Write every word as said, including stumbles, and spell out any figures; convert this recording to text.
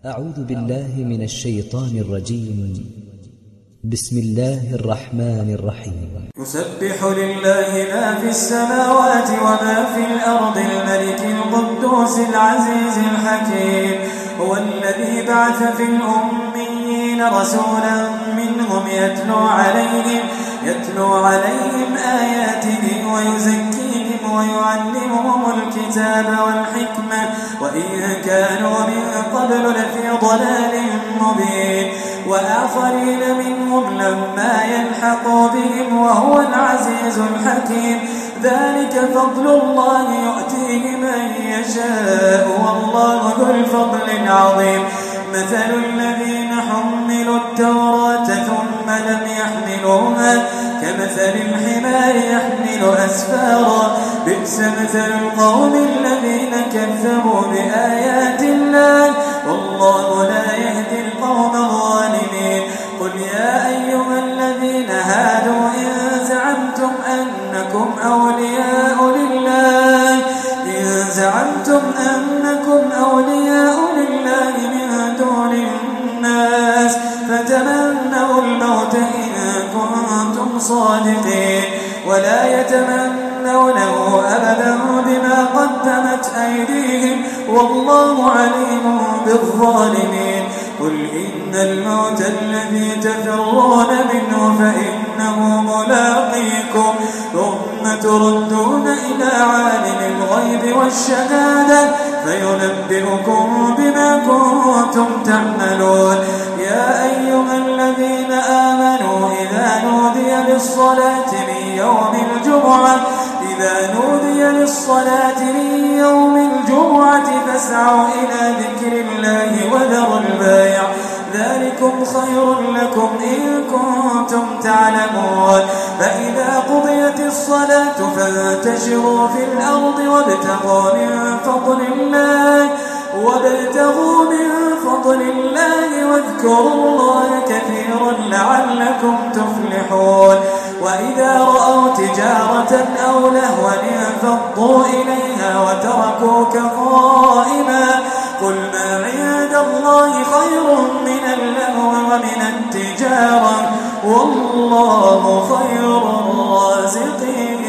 أعوذ بالله من الشيطان الرجيم. بسم الله الرحمن الرحيم. يسبح لله ما في السماوات وما في الأرض الملك القدوس العزيز الحكيم. هو الذي بعث في الأميين رسولا منهم يتلو عليهم, يتلو عليهم آياته ويزكيهم ويعلمهم الكتاب والحكمة وإن كانوا من قبل لفي ضلال مبين. وآخرين منهم لما يلحقوا بهم وهو العزيز الحكيم. ذلك فضل الله يؤتيه من يشاء والله ذو الفضل العظيم. مثل الذين حملوا التوراة ثم لم يحملوها كمثل الحمار يحمل أسفارا بئس مثل القوم الذين كذبوا بآيات الله والله لا يهدي القوم الظالمين. قل يا أيها الذين هادوا إن زعمتم أنكم أولياء لله إن زعمتم أنكم أولياء لله من دون الناس فتمنوا الموت إن كنتم صادقين ولا يتمنونه أبدا بما قدمت أيديهم والله عليم بالظالمين. قل إن الموت الذي تفرون منه فإنه ملاقيكم ثم تردون إلى عالم الغيب والشهادة فينبئكم بما كنتم تعملون. يا أيها الذين آمنوا إذا نودي للصلاة من يوم الجمعة إذا نودي للصلاة من يوم الجمعة فاسعوا إلى ذكر الله وذروا البيع ذلكم خير لكم إن كنتم تعلمون. فإذا قضيت الصلاة فانتشروا في الأرض وابتغوا من فضل الله وابتغوا من فضل الله واذكروا الله كثيرا لعلكم تفلحون. وإذا رأوا تجارة أو لهوا انفضوا إليها وتركوك قائما قل ما عند الله خير من اللهو ومن التجارة والله خير الرازقين.